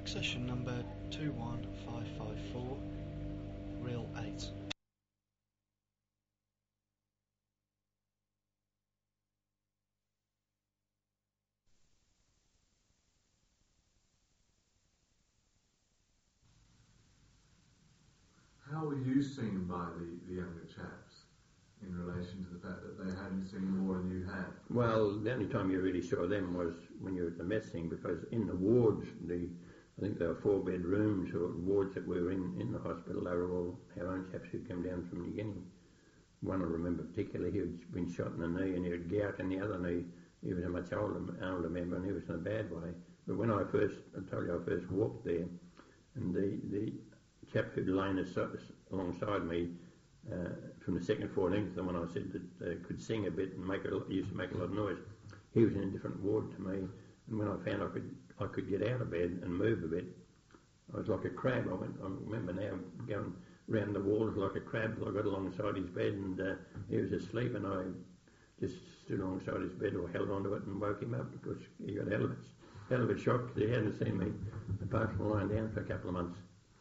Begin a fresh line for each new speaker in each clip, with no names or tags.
Accession number 21554, reel 8.
How were you seen by the younger chaps in relation to the fact that they hadn't seen more than you had?
Well, the only time you really saw them was when you were at the mess thing, because in the wards, I think there were 4 bedrooms or wards that we were in the hospital. They were all our own chaps who came down from New Guinea. One I remember particularly, he had been shot in the knee and he had gout in the other knee. He was a much older member and he was in a bad way. But when I first walked there, and the chap who'd lain alongside me from the second floor into the one I said that could sing a bit and used to make a lot of noise, he was in a different ward to me. And when I found I could get out of bed and move a bit, I was like a crab. I remember now going round the walls like a crab. I got alongside his bed and he was asleep, and I just stood alongside his bed or held onto it and woke him up because he got hell of a shock because he hadn't seen me apart from lying down for a couple of months.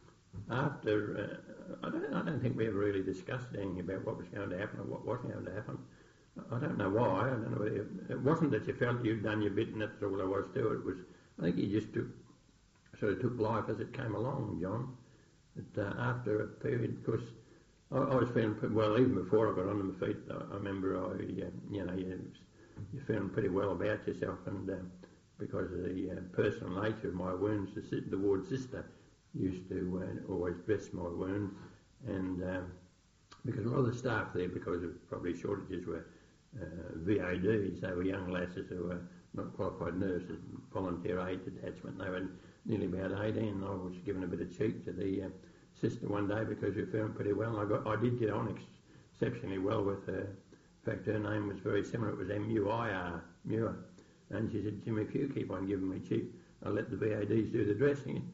After, I don't think we ever really discussed anything about what was going to happen or what wasn't going to happen. I don't know why. I don't know. It wasn't that you felt you'd done your bit and that's all there was to it. It was, I think you just took life as it came along, John. But after a period, of course, I was feeling well even before I got onto my feet. I remember you're feeling pretty well about yourself, and because of the personal nature of my wounds, the ward sister used to always dress my wound, and because a lot of the staff there, because of probably shortages, were VADs. They were young lasses who were not qualified nurses, volunteer aid detachment. They were nearly about 18, and I was given a bit of cheek to the sister one day because we were feeling pretty well. And I did get on exceptionally well with her. In fact, her name was very similar. It was M-U-I-R, Muir. And she said, Jim, if you keep on giving me cheek, I'll let the VADs do the dressing.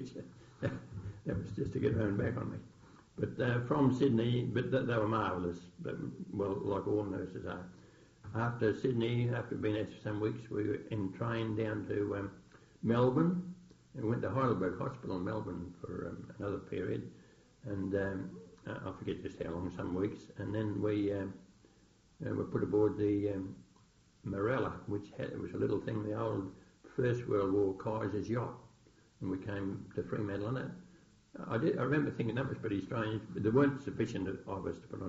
That was just to get her own back on me. But from Sydney, but they were marvellous, well, like all nurses are. After Sydney, after being there for some weeks, we were in train down to Melbourne, and went to Heidelberg Hospital in Melbourne for another period, and I forget just how long, some weeks, and then we were put aboard the Marella, which it was a little thing, the old First World War Kaiser's yacht, and we came to Fremantle on it. I remember thinking that was pretty strange, but there weren't sufficient of us to put on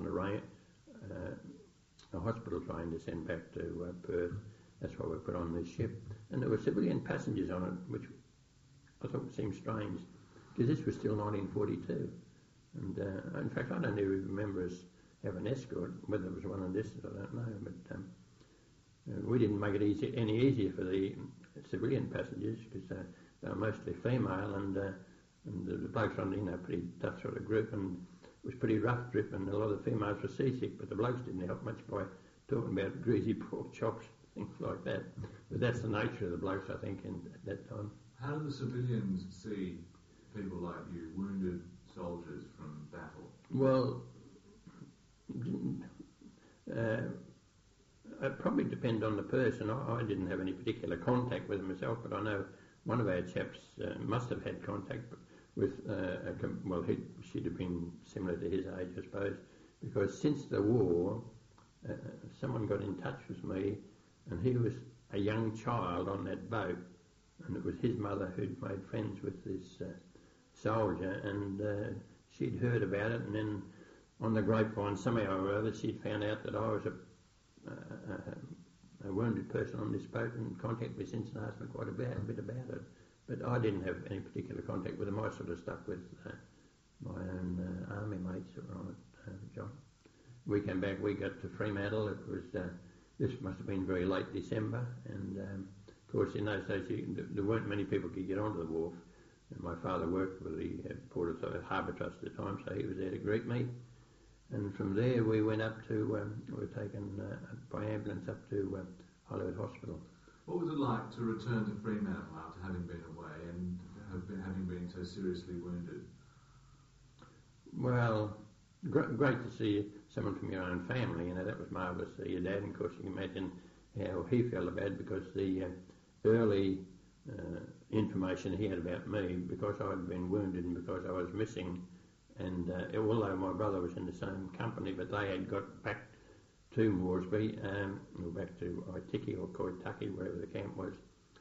a hospital train to send back to Perth. That's why we put on this ship. And there were civilian passengers on it, which I thought seemed strange, because this was still 1942. And in fact, I don't even remember us having an escort. Whether it was one of this, I don't know. But we didn't make it any easier for the civilian passengers, because they were mostly female, and the blokes on a pretty tough sort of group, and it was pretty rough trip, and a lot of the females were seasick, but the blokes didn't help much by talking about greasy pork chops, things like that. But that's the nature of the blokes, I think, at that time.
How do the civilians see people like you, wounded soldiers from battle?
Well, it probably depends on the person. I didn't have any particular contact with them myself, but I know one of our chaps must have had contact with, she'd have been similar to his age, I suppose, because since the war, someone got in touch with me, and he was a young child on that boat, and it was his mother who'd made friends with this soldier, and she'd heard about it, and then on the grapevine, somehow or other, she'd found out that I was a wounded person on this boat, and contacted me since and asked me quite a bit about it. But I didn't have any particular contact with them. I sort of stuck with my own army mates that were on it, John. We came back, we got to Fremantle. It was, this must have been very late December, and of course in those days there weren't many people could get onto the wharf. And my father worked with the Port of Harbour Trust at the time, so he was there to greet me. And from there we went up to, we were taken by ambulance up to Hollywood Hospital.
What was it like to return to Fremantle after having been away and having been so seriously wounded?
Well, great to see someone from your own family. That was marvellous to see your dad. And of course, you can imagine how he felt about it, because the early information he had about me because I'd been wounded and because I was missing. And although my brother was in the same company, but they had got back to Moresby, or back to Waitiki or Koitaki, wherever the camp was.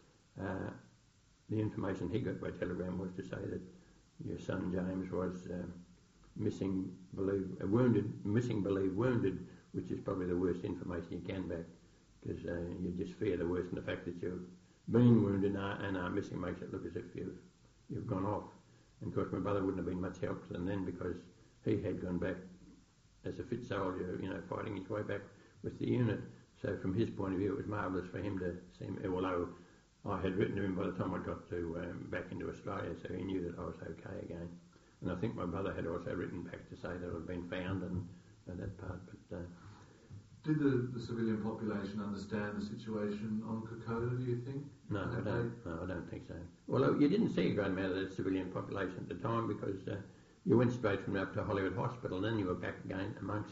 The information he got by telegram was to say that your son James was missing, believed wounded, which is probably the worst information you can back, because you just fear the worst, and the fact that you've been wounded and are missing makes it look as if you've gone off. And of course my brother wouldn't have been much help to them then, because he had gone back as a fit soldier, fighting his way back with the unit. So from his point of view, it was marvellous for him to see me, although I had written to him by the time I got to back into Australia, so he knew that I was okay again. And I think my brother had also written back to say that I'd been found and that part. But
did the civilian population understand the situation on Kokoda, do you think?
No, I don't think so. Well, you didn't see a great amount of the civilian population at the time, because you went straight from up to Hollywood Hospital, and then you were back again amongst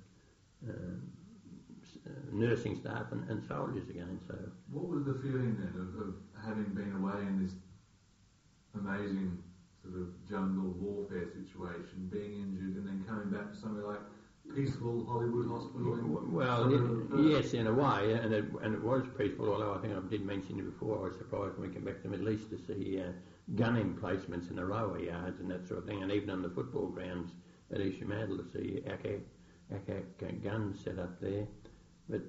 nursing staff and soldiers again. So,
what was the feeling then of having been away in this amazing sort of jungle warfare situation, being injured, and then coming back to somewhere like peaceful Hollywood Hospital?
Well, yes, in a way, and it was peaceful. Although I think I did mention it before, I was surprised when we came back to the Middle East to see gun emplacements in the railway yards and that sort of thing, and even on the football grounds at East Fremantle to see ACAC guns set up there. But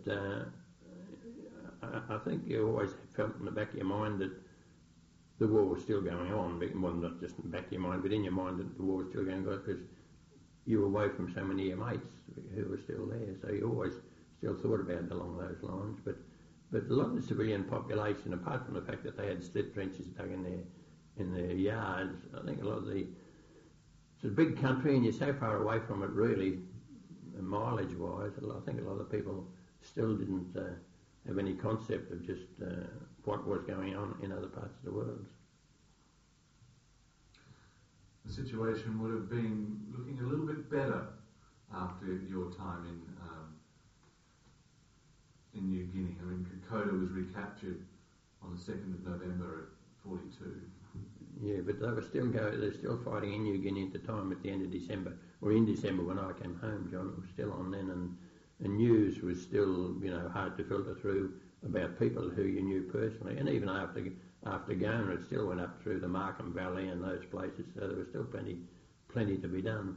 I think you always felt in the back of your mind that the war was still going on. Well, not just in the back of your mind, but in your mind that the war was still going on, because you were away from so many of your mates who were still there. So you always still thought about it along those lines. But a lot of the civilian population, apart from the fact that they had slit trenches dug in their yards, I think a lot of it's a big country and you're so far away from it really, mileage-wise. I think a lot of people still didn't have any concept of just what was going on in other parts of the world.
The situation would have been looking a little bit better after your time in New Guinea. I mean, Kokoda was recaptured on the 2nd of November at 42. Yeah,
but they're still fighting in New Guinea at the time, at the end of December, or in December when I came home, John. It was still on then, and news was still, hard to filter through about people who you knew personally, and even after Gona, it still went up through the Markham Valley and those places, so there was still plenty to be done.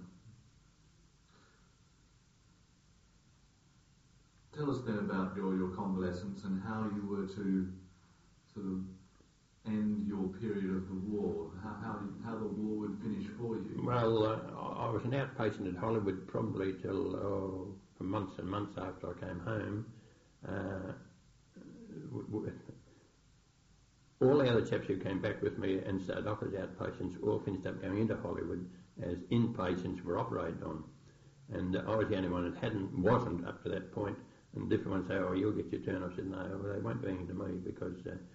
Tell us then about your convalescence and how you were to sort of end your period of the war, how the war would finish for you.
Well, I was an outpatient at Hollywood probably till for months and months after I came home. All the other chaps who came back with me and started off as outpatients all finished up going into Hollywood as inpatients were operated on. And I was the only one that wasn't up to that point. And different ones say, "Oh, you'll get your turn." I said, "No, they won't do anything to me," because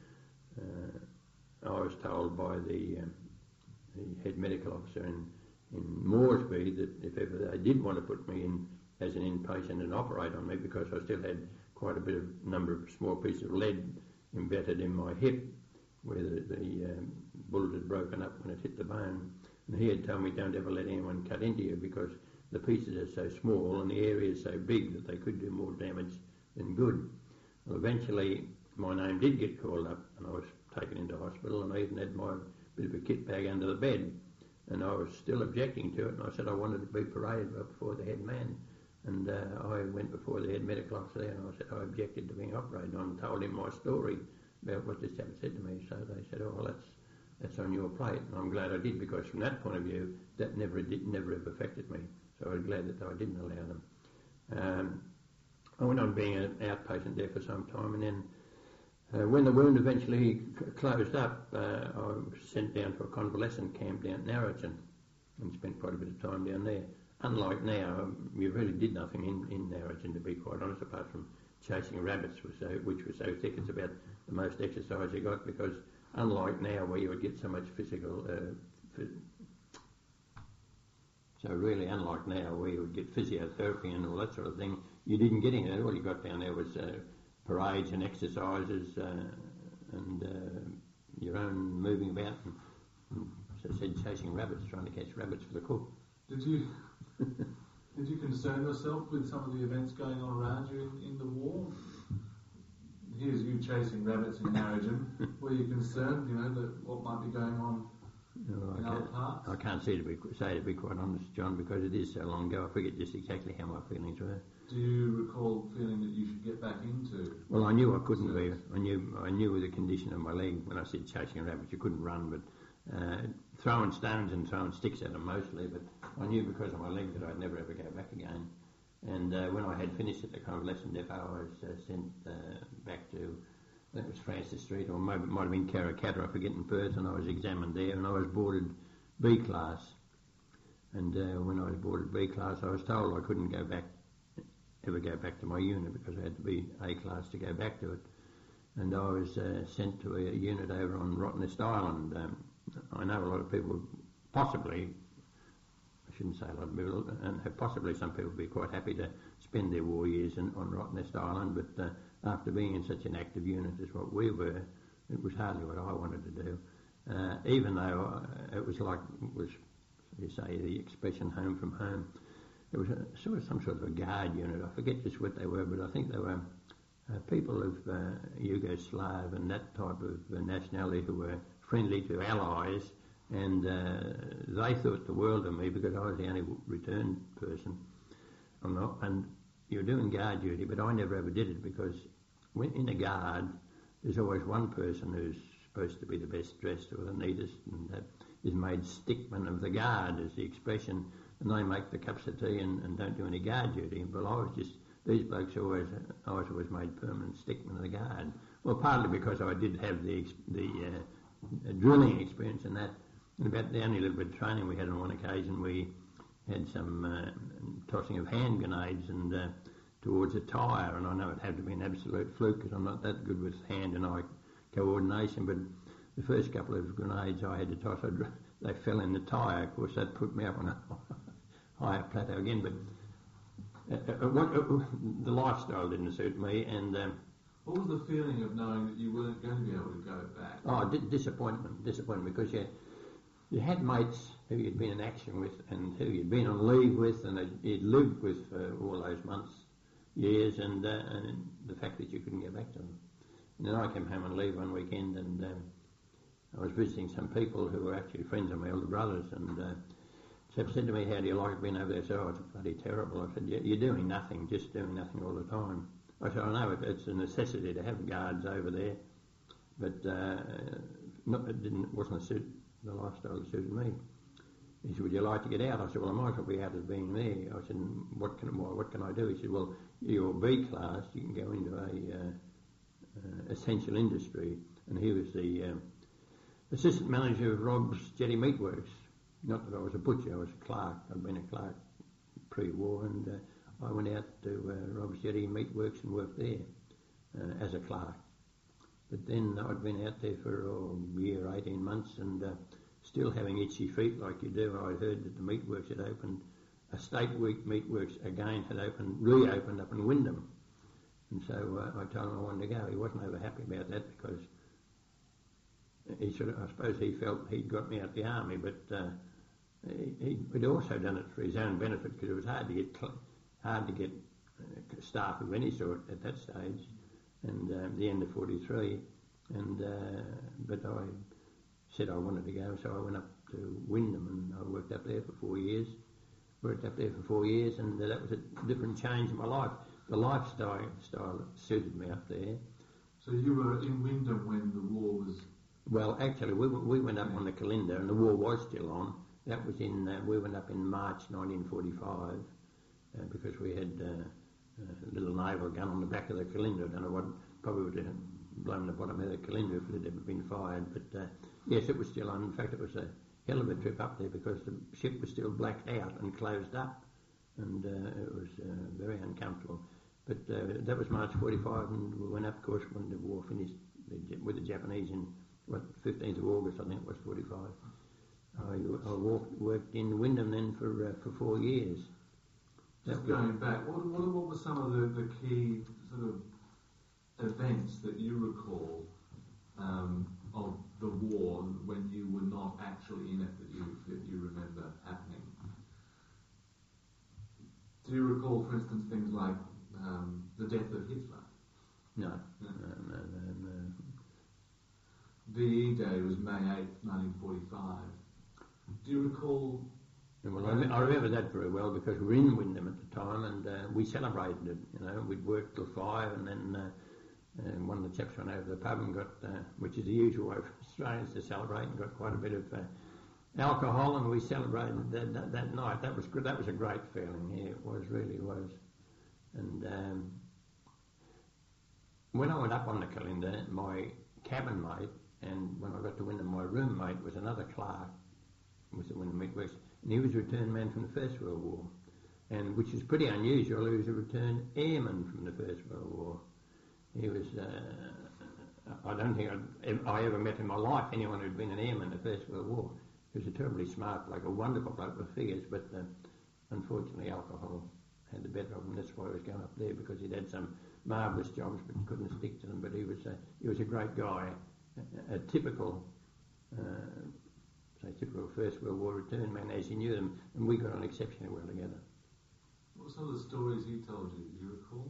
I was told by the head medical officer in Moresby that if ever they did want to put me in as an inpatient and operate on me, because I still had quite a bit of number of small pieces of lead embedded in my hip where the bullet had broken up when it hit the bone. And he had told me, "Don't ever let anyone cut into you, because the pieces are so small and the area is so big that they could do more damage than good." Well, eventually my name did get called up and I was taken into hospital, and I even had my bit of a kit bag under the bed, and I was still objecting to it, and I said I wanted to be paraded before the head man, and I went before the head medical officer there and I said I objected to being operated on, and told him my story about what this chap said to me. So they said, "Oh, well, that's on your plate," and I'm glad I did, because from that point of view that never ever affected me, so I was glad that I didn't allow them. I went on being an outpatient there for some time, and then when the wound eventually closed up, I was sent down to a convalescent camp down at Narrowton and spent quite a bit of time down there. Unlike now, you really did nothing in Narrowton, to be quite honest, apart from chasing rabbits, which was so thick. It's about the most exercise you got, because unlike now where you would get so much physical... So really, unlike now where you would get physiotherapy and all that sort of thing, you didn't get any of that. All you got down there was... parades and exercises and your own and moving about and as I said, chasing rabbits, trying to catch rabbits for the cook.
Did you concern yourself with some of the events going on around you in the war? Here's you chasing rabbits in Narrogin. Were you concerned, that what might be going on in other parts?
I can't say to be quite honest, John, because it is so long ago. I forget just exactly how my feelings were.
Do you recall feeling that you should get back into?
Well, I knew I couldn't be. I knew with the condition of my leg. When I said chasing rabbits, you couldn't run, but throwing stones and throwing sticks at them mostly. But I knew because of my leg that I'd never ever go back again. And when I had finished at the convalescent depot, I was sent back to, I think it was Francis Street, or might have been Karrakatta, I forget, in Perth, and I was examined there, and I was boarded B class. And when I was boarded B class, I was told I couldn't ever go back to my unit because I had to be A class to go back to it. And I was sent to a unit over on Rottnest Island. I know a lot of people, possibly, I shouldn't say a lot of people, and possibly some people would be quite happy to spend their war years on Rottnest Island, but after being in such an active unit as what we were, it was hardly what I wanted to do. Even though it was you say, the expression home from home. It was some sort of a guard unit. I forget just what they were, but I think they were people of Yugoslav and that type of nationality who were friendly to allies, and they thought the world of me because I was the only returned person. And you're doing guard duty, but I never ever did it because when in a guard, there's always one person who's supposed to be the best dressed or the neatest, and that is made stickman of the guard, is the expression, and they make the cups of tea and don't do any guard duty. But I was just, these blokes I was always made permanent stickman of the guard. Well, partly because I did have the drilling experience in that, and about the only little bit of training we had on one occasion, we had some tossing of hand grenades and towards a tyre, and I know it had to be an absolute fluke because I'm not that good with hand and eye coordination, but the first couple of grenades I had to toss, they fell in the tyre. Of course, that put me up on a higher plateau again, but the lifestyle didn't suit me, and
what was the feeling of knowing that you weren't going to be able to go back?
Oh, disappointment, because you had mates who you'd been in action with and who you'd been on leave with and you'd lived with for all those months, years, and the fact that you couldn't get back to them. And then I came home on leave one weekend, and I was visiting some people who were actually friends of my elder brothers, and Seb said to me, "How do you like it being over there?" I said, "Oh, it's bloody terrible." I said, "You're doing nothing, just doing nothing all the time." I said, "I know it's a necessity to have guards over there, but it wasn't the lifestyle that suited me." He said, "Would you like to get out?" I said, "Well, I might as well be out as being there." I said, what can I do?" He said, "Well, you're B class, you can go into a essential industry." And he was the assistant manager of Rob's Jetty Meatworks. Not that I was a butcher, I was a clerk. I'd been a clerk pre-war, and I went out to Rob's Jetty Meatworks and worked there as a clerk. But then I'd been out there for a year, 18 months, and still having itchy feet like you do. I heard that the meatworks had opened, a state meatworks again had reopened up in Wyndham. And so I told him I wanted to go. He wasn't over happy about that because I suppose he felt he'd got me out the army, but he'd also done it for his own benefit because it was hard to get staff of any sort at that stage, and the end of 43. And but I said I wanted to go, so I went up to Wyndham and I worked up there for 4 years. And that was a different change in my life. The lifestyle suited me up there.
So you were in Wyndham when the war was...
Well, actually, we went up on the Kalinda, and the war was still on. That was we went up in March 1945 because we had a little naval gun on the back of the Kalinda. I don't know what, probably would have blown the bottom of the Kalinda if it had ever been fired. But yes, it was still on. In fact, it was a hell of a trip up there because the ship was still blacked out and closed up, and it was very uncomfortable. But that was March 45, and we went up, of course, when the war finished with the Japanese in 15th of August, I think it was 45. I worked in Wyndham then for 4 years.
Just going back, what were some of the key sort of events that you recall of the war actually in it that you remember happening. Do you recall, for instance, things like the death of Hitler?
No.
No.
No.
VE Day was May 8th, 1945. Do you recall?
Well, I remember that very well because we were in Wyndham at the time, and we celebrated it. You know, we'd worked till 5, and then one of the chaps went over to the pub and got, which is the usual way for Australians to celebrate, and got quite a bit of alcohol, and we celebrated that night. That was good. That was a great feeling. Yeah, it really was. And when I went up on the calendar, my cabin mate, and when I got to Wyndham, my roommate was another clerk, was at Wyndham Meatworks, and he was a returned man from the First World War, and which is pretty unusual. He was a returned airman from the First World War. He was, I don't think I ever met in my life anyone who'd been an airman in the First World War. He was a terribly smart bloke, a wonderful bloke with figures, but unfortunately alcohol had the better of him. That's why he was going up there, because he'd had some marvellous jobs but couldn't stick to them. But he was a great guy, a typical typical First World War return man as he knew them, and we got on exceptionally well together.
What were some of the stories he told you? Do you recall?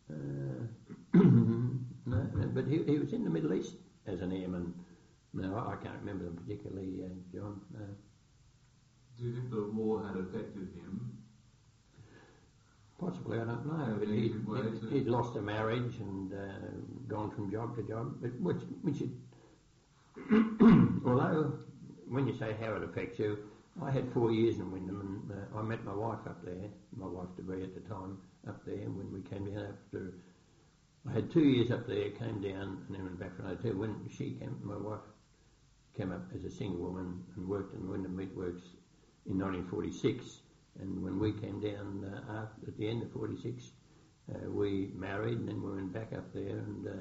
No, but he was in the Middle East as an airman. No, I can't remember them particularly, John. No.
Do you think the war had affected him?
Possibly, I don't know. But he'd lost a marriage and gone from job to job. But which it, although when you say how it affects you, I had 4 years in Wyndham, and I met my wife up there, my wife to be at the time, up there when we came down after. I had 2 years up there, came down, and then went back for another 2. When she came, my wife came up as a single woman and worked in Wyndham Meatworks in 1946. And when we came down at the end of 46, we married, and then we went back up there.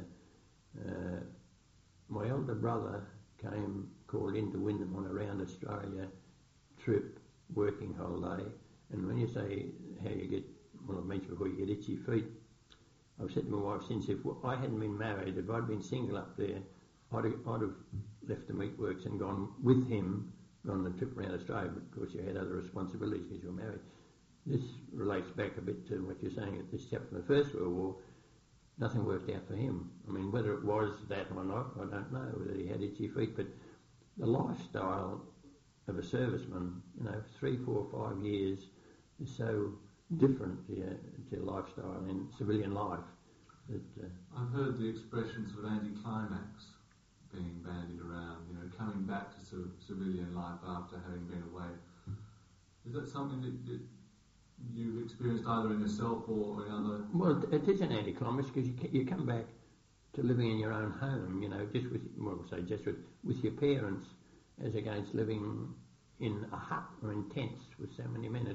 And my elder brother called into Wyndham on a round Australia trip, working holiday. And when you say how you get, well, I mentioned before, you get itchy feet. I've said to my wife since, if I hadn't been married, if I'd been single up there, I'd have left the meatworks and gone with him on the trip around Australia, but of course you had other responsibilities because you were married. This relates back a bit to what you're saying at this chap from the First World War. Nothing worked out for him. I mean, whether it was that or not, I don't know, whether he had itchy feet, but the lifestyle of a serviceman, 3, 4, 5 years is so different to lifestyle in civilian life. That,
I've heard the expression sort of anticlimax being bandied around, coming back to civilian life after having been away. Is that something that you've experienced either in yourself or in other?
Well, it is an anticlimax because you come back to living in your own home, just with your parents, as against living in a hut or in tents with so many men.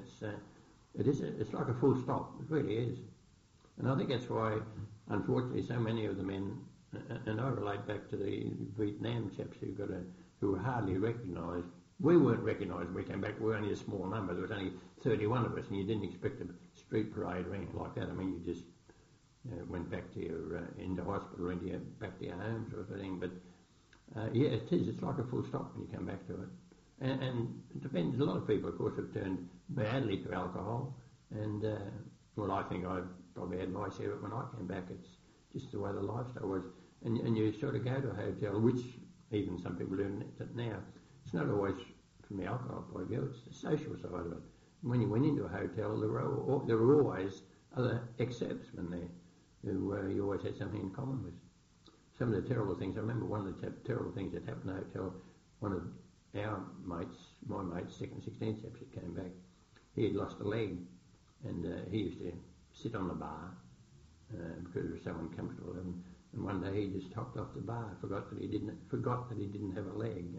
It's like a full stop. It really is. And I think that's why, unfortunately, so many of the men, and I relate back to the Vietnam chaps who were hardly recognised. We weren't recognised when we came back. We were only a small number. There was only 31 of us, and you didn't expect a street parade or anything like that. I mean, you just went back to into hospital or back to your home sort of thing. But yeah, it is. It's like a full stop when you come back to it. And it depends. A lot of people, of course, have turned badly to alcohol. And, I think I probably had my share of it when I came back. It's just the way the lifestyle was. And you sort of go to a hotel, which even some people do it now. It's not always from the alcohol point of view. It's the social side of it. When you went into a hotel, there were always other ex-servicemen there who you always had something in common with. Some of the terrible things, I remember one of the terrible things that happened in the hotel, one of our mates, my mates, 2nd, 16th chaps that came back, he had lost a leg, and he used to sit on the bar because it was so uncomfortable, and one day he just hopped off the bar, forgot that he didn't have a leg,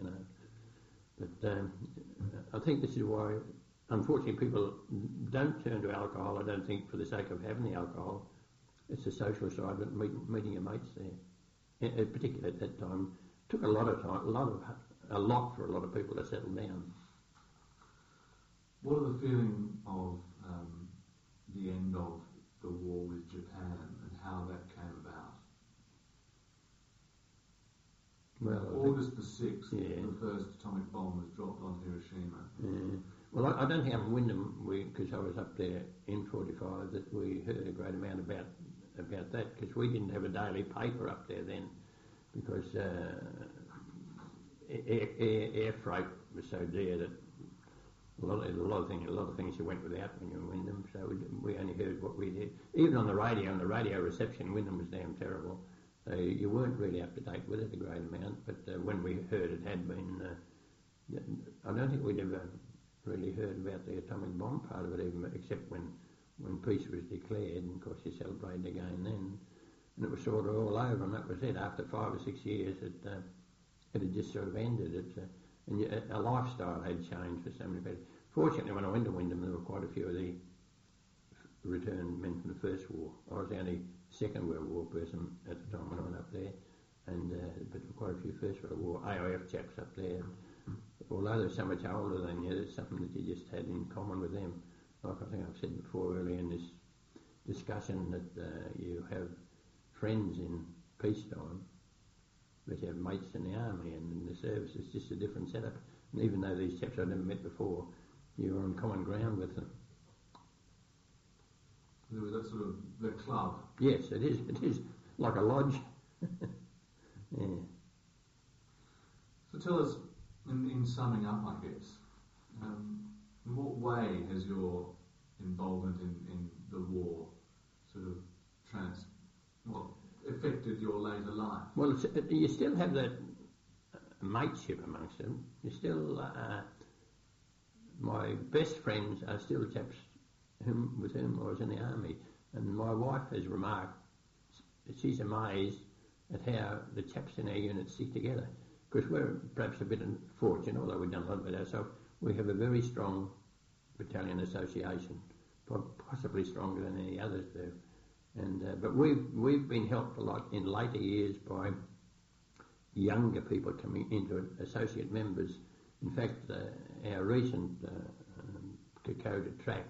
But I think this is why, unfortunately, people don't turn to alcohol. I don't think for the sake of having the alcohol. It's the social side of it, meeting your mates there. Particularly at that time, it took a lot of time, a lot for a lot of people to settle down.
What are the feeling of the end of the war with Japan and how that came about?
Well,
August the 6th,
Yeah.
the first atomic bomb was dropped on Hiroshima.
Yeah. Well, I don't think up in Wyndham, because I was up there in 45, that we heard a great amount about that, because we didn't have a daily paper up there then, because air freight was so dear that a lot of things you went without when you were in Wyndham, so we only heard what we did. Even on the radio reception, Wyndham was damn terrible. So you weren't really up to date with it a great amount, but when we heard it had been, I don't think we'd ever really heard about the atomic bomb part of it, even except when peace was declared, and of course you celebrated again then, and it was sort of all over, and that was it. After 5 or 6 years, it had just sort of ended. And a lifestyle had changed for so many people. Fortunately, when I went to Wyndham, there were quite a few of the returned men from the First War. I was the only Second World War person at the time when I went up there, and but there were quite a few First World War AIF chaps up there. Although they're so much older than you, there's something that you just had in common with them. Like I think I've said before earlier in this discussion, that you have friends in peacetime, but you have mates in the army and in the service. It's just a different setup. And even though these chaps I've never met before, you're on common ground with them.
There was that sort of the club.
Yes, it is. It is like a lodge. Yeah.
So tell us, in summing up, I guess, in what way has your involvement in the war sort of affected your later life?
Well, you still have that mateship amongst them. You still, my best friends are still chaps with whom I was in the army, and my wife has remarked she's amazed at how the chaps in our unit stick together, because we're perhaps a bit unfortunate, although we've done a lot of it ourselves. We have a very strong battalion association, possibly stronger than any others do. And but we've been helped a lot in later years by younger people coming into it, associate members. In fact, our recent Kokoda track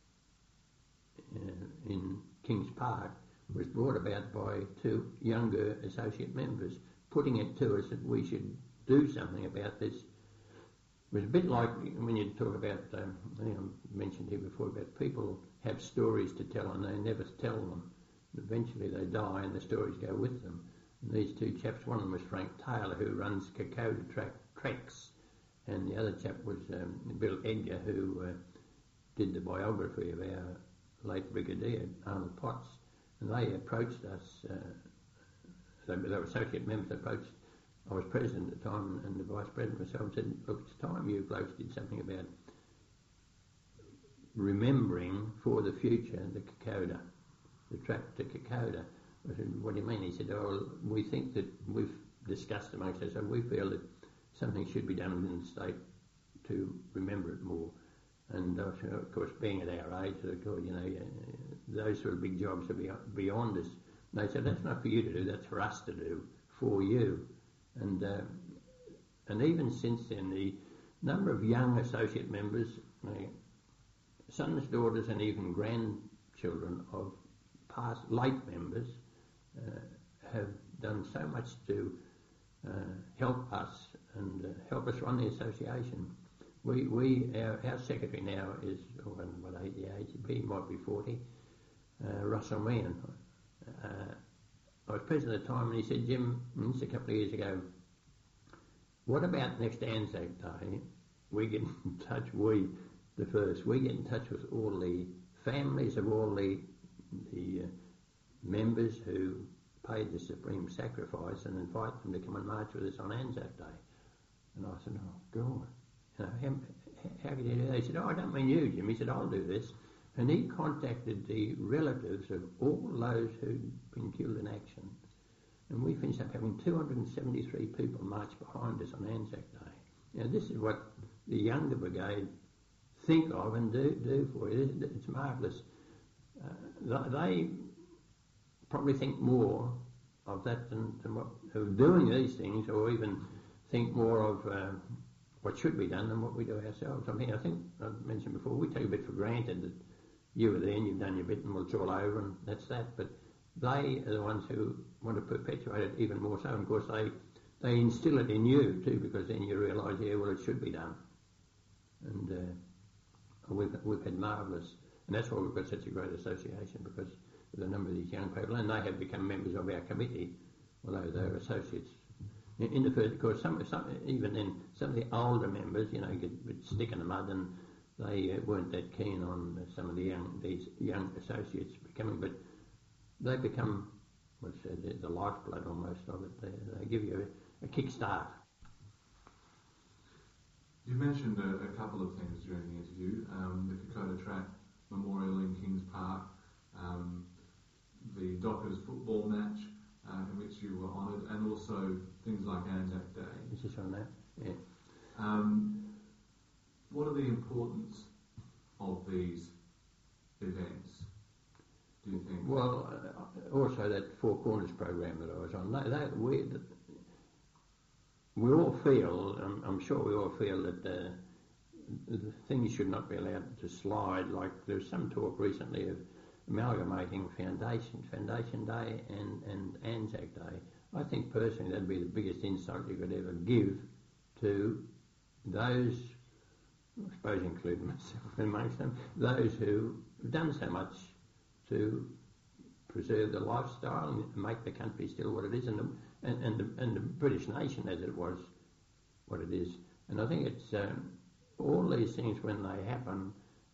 in Kings Park was brought about by 2 younger associate members, putting it to us that we should do something about this. It was a bit like when you talk about, I think I mentioned here before, about people have stories to tell and they never tell them. Eventually they die and the stories go with them. And these 2 chaps, one of them was Frank Taylor, who runs Kokoda Treks, and the other chap was Bill Edgar, who did the biography of our late Brigadier, Arnold Potts. And they approached us, they were associate members, approached, I was president at the time, and the vice president myself said, look, it's time you blokes did something about remembering for the future the Kokoda, the track to Kokoda. I said, what do you mean? He said, oh, we think that we've discussed amongst ourselves, we feel that something should be done within the state to remember it more. And of course, being at our age, you know, those sort of big jobs are beyond us. And they said, that's not for you to do, that's for us to do, for you. And even since then, the number of young associate members, sons, daughters, and even grandchildren of past late members have done so much to help us and help us run the association. Our secretary now is, what age? He might be 40, Russell Meehan. I was president at the time, and he said, Jim, this a couple of years ago, what about next Anzac Day? We get in touch, we get in touch with all the families of all the members who paid the supreme sacrifice and invite them to come and march with us on Anzac Day. And I said, oh, God. How can you do that? He said, oh, I don't mean you, Jim. He said, I'll do this. And he contacted the relatives of all those who'd been killed in action. And we finished up having 273 people march behind us on Anzac Day. Now, this is what the younger brigade think of and do for you. It's marvellous. They probably think more of that than what, who are doing these things, or even think more of what should be done than what we do ourselves. I mean, I think I've mentioned before, we take a bit for granted that you were there and you've done your bit and it's all over and that's that. But they are the ones who want to perpetuate it even more so. And of course, they instill it in you too, because then you realise, yeah, well, it should be done. And we've had marvellous, and that's why we've got such a great association, because with a number of these young people, and they have become members of our committee, although they're associates. In the first, of course, even then, some of the older members, get a bit stick in the mud, and they weren't that keen on some of these young associates becoming, but they become, the lifeblood almost of it. They give you a kick-start.
You mentioned a couple of things during the interview, the Kokoda Track Memorial in Kings Park, the Dockers football match in which you were honoured, and also things like Anzac Day.
Is this on that? Yeah.
What are the importance of these events, do you think?
Well, also that Four Corners program that I was on, we all feel, I'm sure we all feel that the things should not be allowed to slide. Like there's some talk recently of amalgamating Foundation Day and Anzac Day. I think personally that'd be the biggest insult you could ever give to those, I suppose including myself amongst them, those who have done so much to preserve the lifestyle and make the country still what it is, and the British nation as it was what it is. And I think it's all these things when they happen,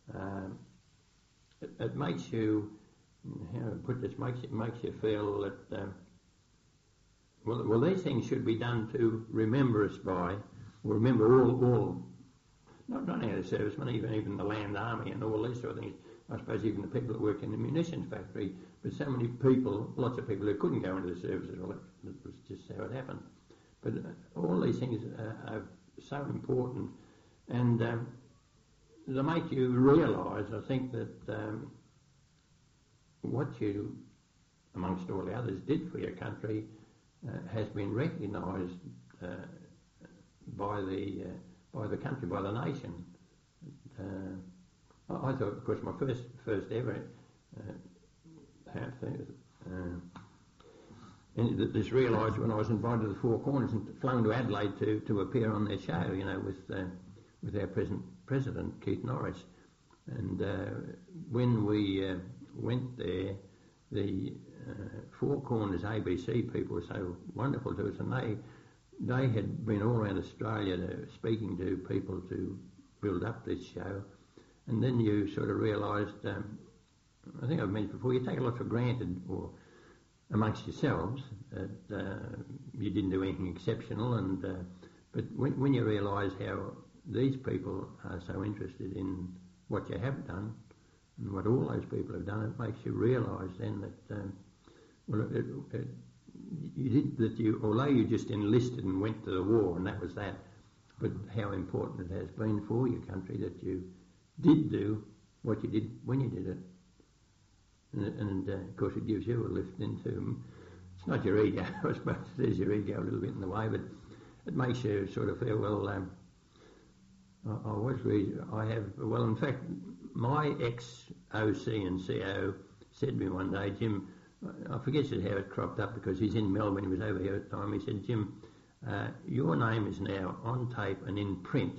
it makes you, how to put this, makes you feel that well these things should be done to remember us by, or remember all not only the servicemen, even the land army and all these sort of things. I suppose even the people that work in the munitions factory, but so many people, lots of people who couldn't go into the service at all, that was just how it happened. But all these things are so important, and they make you realise, I think, that what you, amongst all the others, did for your country has been recognised by the country, by the nation. I thought, of course, my first ever and this realised when I was invited to the Four Corners and flown to Adelaide to appear on their show, with our present president, Keith Norris. And when we went there, the Four Corners ABC people were so wonderful to us, and they had been all around Australia speaking to people to build up this show. And then you sort of realised, I think I've mentioned before, you take a lot for granted, or amongst yourselves, that you didn't do anything exceptional, and but when you realise how these people are so interested in what you have done and what all those people have done, it makes you realise then that although you just enlisted and went to the war and that was that, but how important it has been for your country that you did do what you did when you did it. And of course it gives you a lift into, it's not your ego, I suppose it is your ego a little bit in the way, but it makes you sort of feel, well, in fact, my ex-OC and CO said to me one day, Jim, I forget how it cropped up because he's in Melbourne, he was over here at the time, he said, Jim, your name is now on tape and in print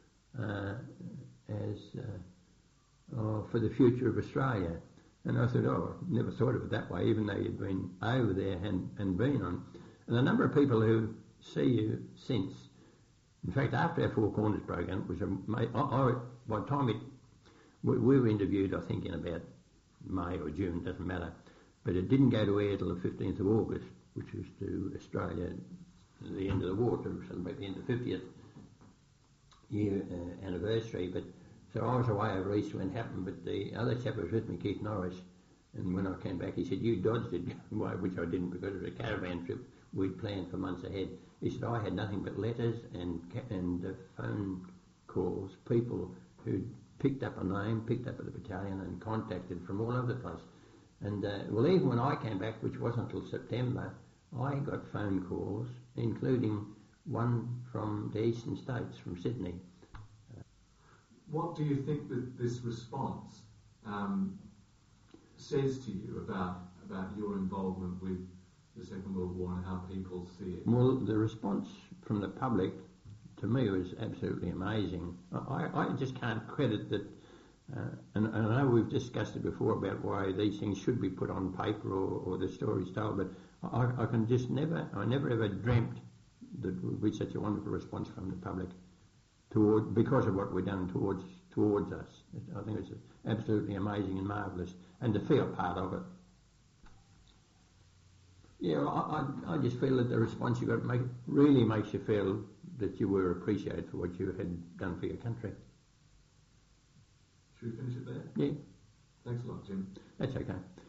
for the future of Australia. And I said, I never thought of it that way, even though you'd been over there and been on. And a number of people who see you since, in fact, after our Four Corners program, it was by the time we were interviewed, I think, in about May or June, doesn't matter, but it didn't go to air till the 15th of August, which was to Australia, the end of the war, to celebrate the end of the 50th year anniversary. But so I was away over Easter when it happened, but the other chap who was with me, Keith Norris, and when I came back he said, you dodged it, which I didn't because it was a caravan trip we'd planned for months ahead. He said, I had nothing but letters and phone calls, people who picked up a name, picked up at the battalion and contacted from all over the place. And well, even when I came back, which wasn't until September, I got phone calls, including one from the eastern states, from Sydney.
What do you think that this response says to you about your involvement with the Second World War and how people see it?
Well, the response from the public to me was absolutely amazing. I just can't credit that, and I know we've discussed it before about why these things should be put on paper or the stories told, but I never ever dreamt that there would be such a wonderful response from the public because of what we've done towards us. I think it's absolutely amazing and marvellous, and to feel part of it. Yeah, I just feel that the response you got really makes you feel that you were appreciated for what you had done for your country.
Should we finish it there?
Yeah.
Thanks a lot, Jim.
That's okay.